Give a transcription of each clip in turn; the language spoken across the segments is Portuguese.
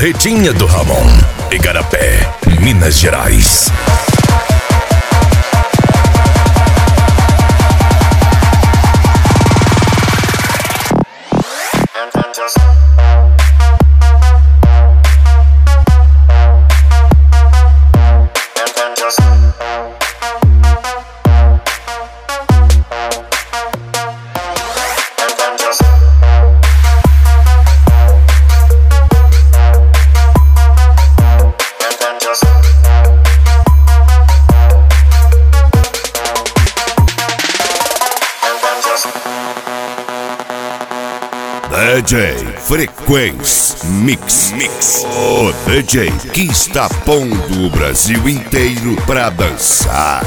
Barretinha do Ramon, Igarapé, Minas Gerais. DJ Frequência Mix. O DJ que está pondo o Brasil inteiro pra dançar.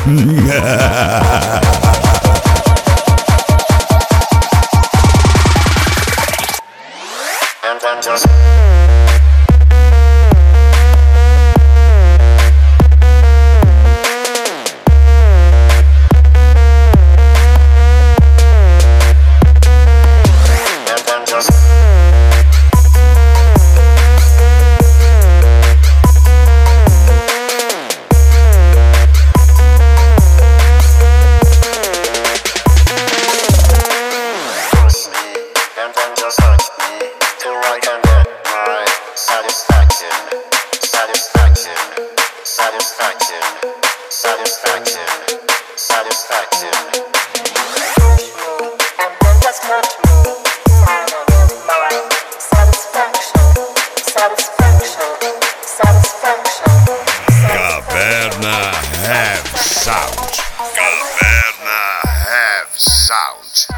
Caverna Have Sound. Caverna Have Sound.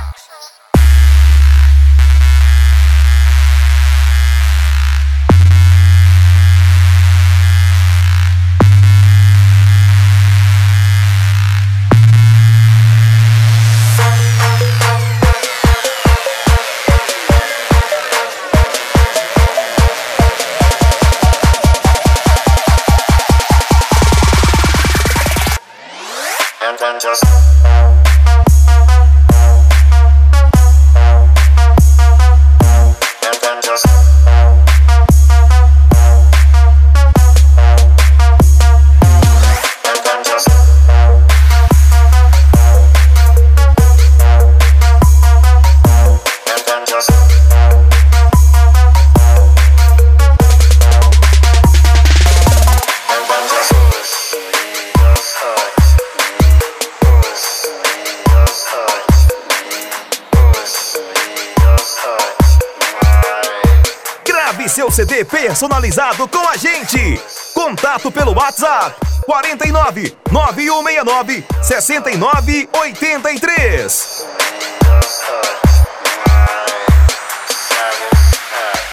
Seu CD personalizado com a gente. Contato pelo WhatsApp 49 9169 6983.